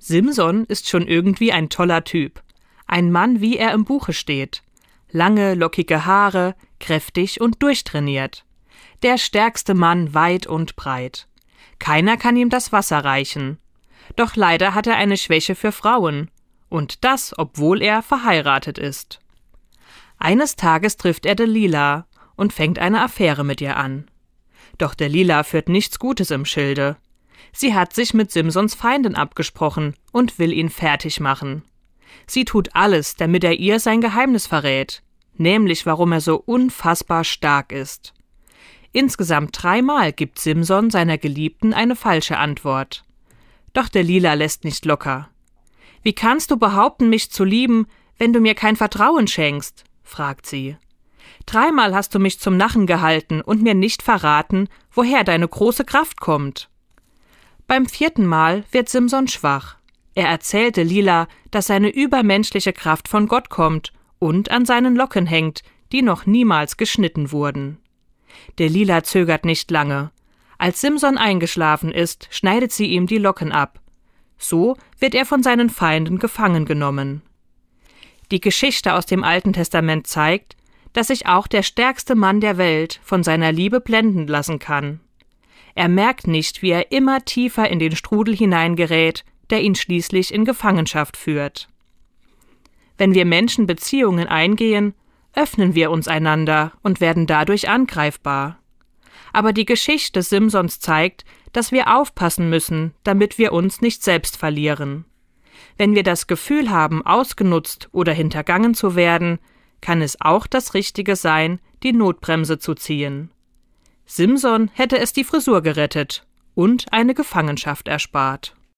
Simson ist schon irgendwie ein toller Typ. Ein Mann, wie er im Buche steht. Lange, lockige Haare, kräftig und durchtrainiert. Der stärkste Mann weit und breit. Keiner kann ihm das Wasser reichen. Doch leider hat er eine Schwäche für Frauen. Und das, obwohl er verheiratet ist. Eines Tages trifft er Delila und fängt eine Affäre mit ihr an. Doch Delila führt nichts Gutes im Schilde. Sie hat sich mit Simsons Feinden abgesprochen und will ihn fertig machen. Sie tut alles, damit er ihr sein Geheimnis verrät, nämlich warum er so unfassbar stark ist. Insgesamt 3-mal gibt Simson seiner Geliebten eine falsche Antwort. Doch Delila lässt nicht locker. »Wie kannst du behaupten, mich zu lieben, wenn du mir kein Vertrauen schenkst?« fragt sie. 3-mal hast du mich zum Narren gehalten und mir nicht verraten, woher deine große Kraft kommt. Beim 4. Mal wird Simson schwach. Er erzählt Delila, dass seine übermenschliche Kraft von Gott kommt und an seinen Locken hängt, die noch niemals geschnitten wurden. Delila zögert nicht lange. Als Simson eingeschlafen ist, schneidet sie ihm die Locken ab. So wird er von seinen Feinden gefangen genommen. Die Geschichte aus dem Alten Testament zeigt, dass sich auch der stärkste Mann der Welt von seiner Liebe blenden lassen kann. Er merkt nicht, wie er immer tiefer in den Strudel hineingerät, der ihn schließlich in Gefangenschaft führt. Wenn wir Menschen Beziehungen eingehen, öffnen wir uns einander und werden dadurch angreifbar. Aber die Geschichte Simsons zeigt, dass wir aufpassen müssen, damit wir uns nicht selbst verlieren. Wenn wir das Gefühl haben, ausgenutzt oder hintergangen zu werden, kann es auch das Richtige sein, die Notbremse zu ziehen. Simson hätte es die Frisur gerettet und eine Gefangenschaft erspart.